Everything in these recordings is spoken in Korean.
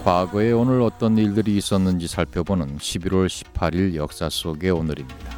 과거에 오늘 어떤 일들이 있었는지 살펴보는 11월 18일 역사 속의 오늘입니다.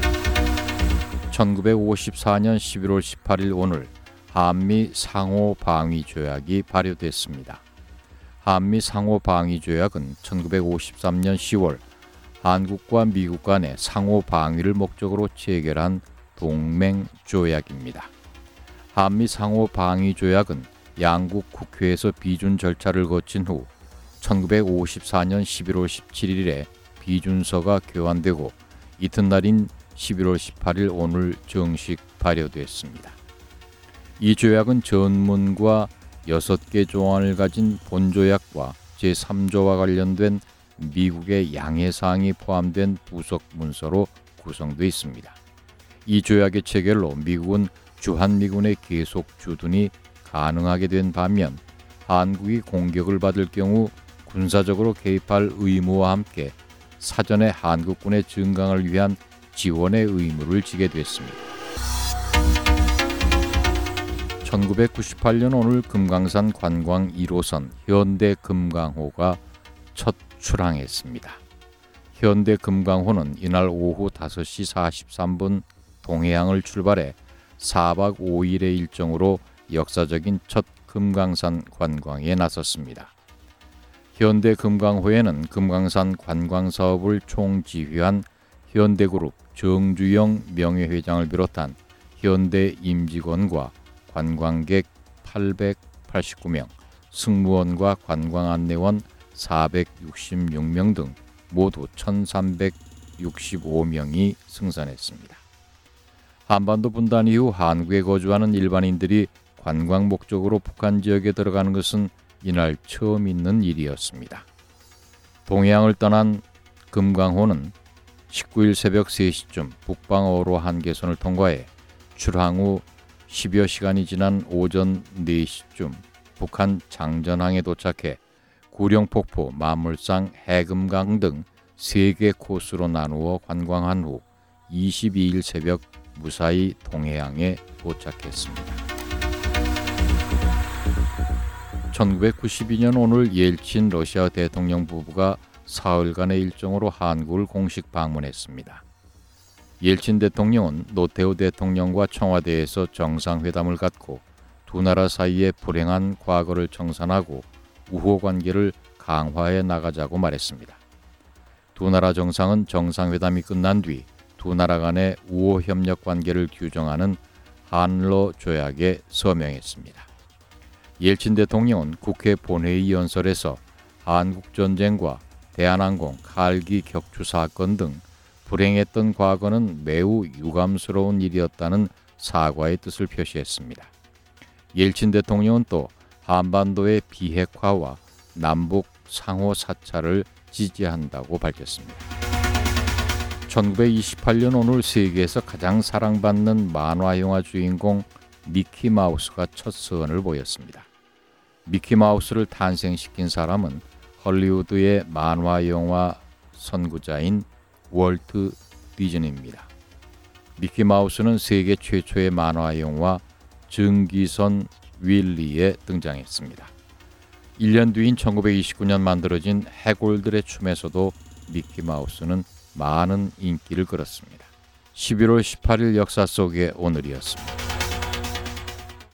1954년 11월 18일 오늘 한미 상호방위조약이 발효됐습니다. 한미 상호방위조약은 1953년 10월 한국과 미국 간의 상호방위를 목적으로 체결한 동맹조약입니다. 한미 상호방위조약은 양국 국회에서 비준 절차를 거친 후 1954년 11월 17일에 비준서가 교환되고 이튿날인 11월 18일 오늘 정식 발효됐습니다. 이 조약은 전문과 6개 조항을 가진 본조약과 제3조와 관련된 미국의 양해사항이 포함된 부속 문서로 구성되어 있습니다. 이 조약의 체결로 미국은 주한미군의 계속 주둔이 가능하게 된 반면 한국이 공격을 받을 경우 군사적으로 개입할 의무와 함께 사전에 한국군의 증강을 위한 지원의 의무를 지게 됐습니다. 1998년 오늘 금강산 관광 1호선 현대 금강호가 첫 출항했습니다. 현대 금강호는 이날 오후 5시 43분 동해항을 출발해 4박 5일의 일정으로 역사적인 첫 금강산 관광에 나섰습니다. 현대 금강호에는 금강산 관광 사업을 총지휘한 현대그룹 정주영 명예회장을 비롯한 현대 임직원과 관광객 889명, 승무원과 관광 안내원 466명 등 모두 1365명이 승선했습니다. 한반도 분단 이후 한국에 거주하는 일반인들이 관광 목적으로 북한 지역에 들어가는 것은 이날 처음 있는 일이었습니다. 동해항을 떠난 금강호는 19일 새벽 3시쯤 북방어로 한계선을 통과해 출항 후 10여 시간이 지난 오전 4시쯤 북한 장전항에 도착해 구룡폭포, 만물상, 해금강 등 3개 코스로 나누어 관광한 후 22일 새벽 무사히 동해항에 도착했습니다. 1992년 오늘 옐친 러시아 대통령 부부가 사흘간의 일정으로 한국을 공식 방문했습니다. 옐친 대통령은 노태우 대통령과 청와대에서 정상회담을 갖고 두 나라 사이의 불행한 과거를 청산하고 우호 관계를 강화해 나가자고 말했습니다. 두 나라 정상은 정상회담이 끝난 뒤 두 나라 간의 우호 협력 관계를 규정하는 한러 조약에 서명했습니다. 옐친 대통령은 국회 본회의 연설에서 한국전쟁과 대한항공 칼기 격추 사건 등 불행했던 과거는 매우 유감스러운 일이었다는 사과의 뜻을 표시했습니다. 옐친 대통령은 또 한반도의 비핵화와 남북 상호 사찰을 지지한다고 밝혔습니다. 1928년 오늘 세계에서 가장 사랑받는 만화 영화 주인공 미키마우스가 첫 선을 보였습니다. 미키마우스를 탄생시킨 사람은 헐리우드의 만화 영화 선구자인 월트 디즈니입니다. 미키마우스는 세계 최초의 만화 영화 증기선 윌리에 등장했습니다. 1년 뒤인 1929년 만들어진 해골들의 춤에서도 미키마우스는 많은 인기를 끌었습니다. 11월 18일 역사 속의 오늘이었습니다.